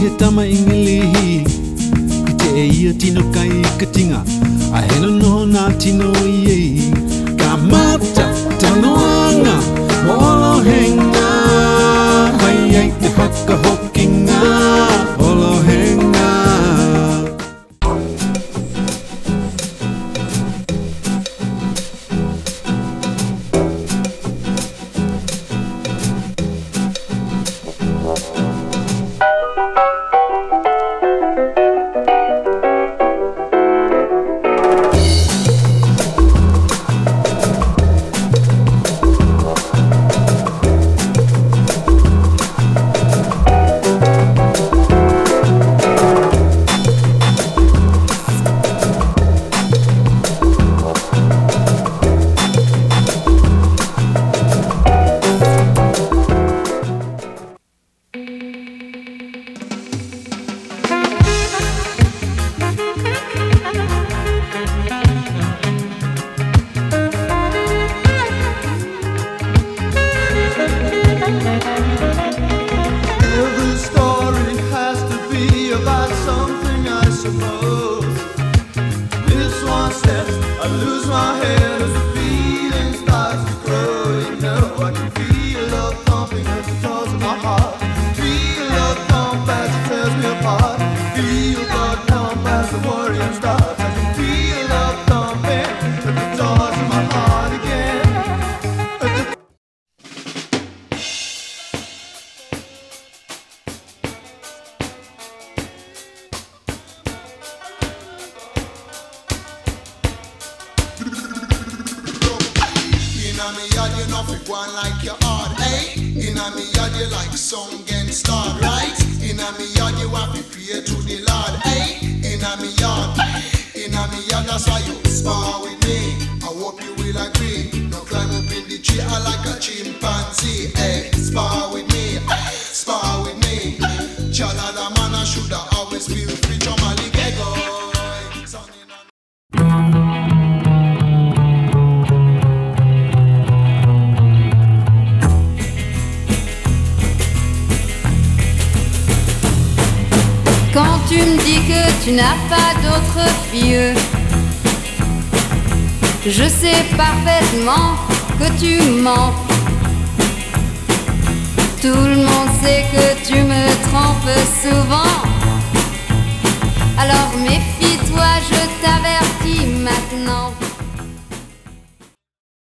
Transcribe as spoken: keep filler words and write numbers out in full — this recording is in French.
he tama ingalihi Te e ia tino kai ka tinga A hena noho nā tino iei Ka mata tanoanga Mo olohenga Hai ai te whakahokinga Olohenga Inna me yard, you know fi go on like your hard, eh? Inna me yard, you like song and start, right? Inna me yard, you have to pray to the Lord, eh? Inna me yard, inna me yard, that's why you spar with me. I hope you will agree. No climb up in the tree, I like a chimpanzee, eh? Spar with me, spar with me. Chala the man, I shoulda always feel free to my ligego. Quand tu me dis que tu n'as pas d'autre fille, je sais parfaitement que tu mens. Tout le monde sait que tu me trompes souvent. Alors méfie-toi, je t'avertis maintenant.